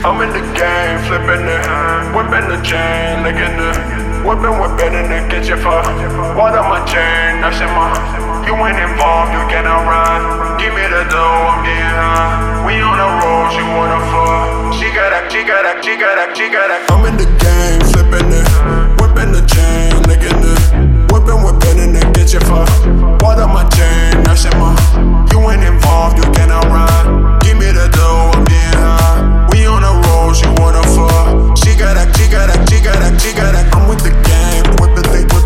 I'm in the game, flipping it, whipping the chain, licking it, whipping in the kitchen for water my chain, that's in my. You ain't involved, you cannot run. Give me the dough, I'm getting high. We on the road, she wanna fuck. She got that. I'm in the game, flipping it, whipping the chain, licking it, whipping in the kitchen for water my chain, that's in my. You ain't involved, you cannot run. Give me the dough, I'm getting high. We on the road, she wanna fuck. She got that. I'm with the game, whipping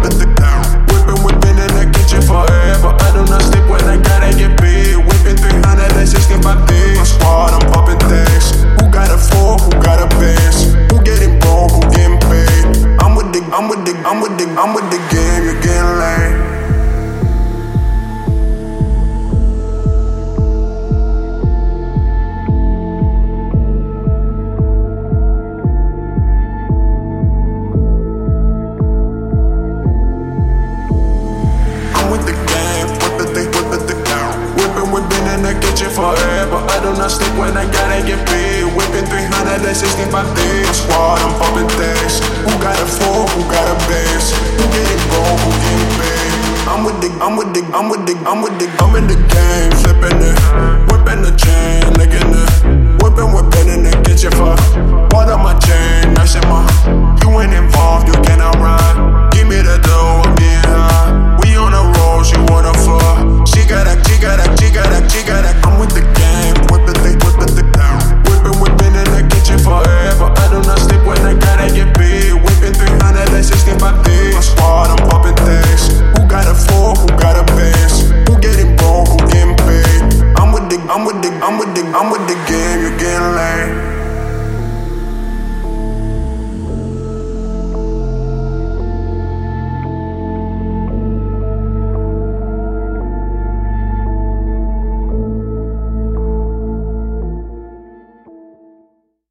in the kitchen forever. I do not sleep when I gotta get paid. Whipping 365 days. My squad, I'm popping things. Who got a four? Who got a base? Who getting broke? Who getting paid? I'm with the game. You're getting late. Whipping in the kitchen forever. I do not sleep when I gotta get paid. Whipping 365 days. My squad, I'm popping things. Who got a four? Who got a base? Who getting broke? Who getting paid? I'm in the game, flipping it, whipping the chain, licking it,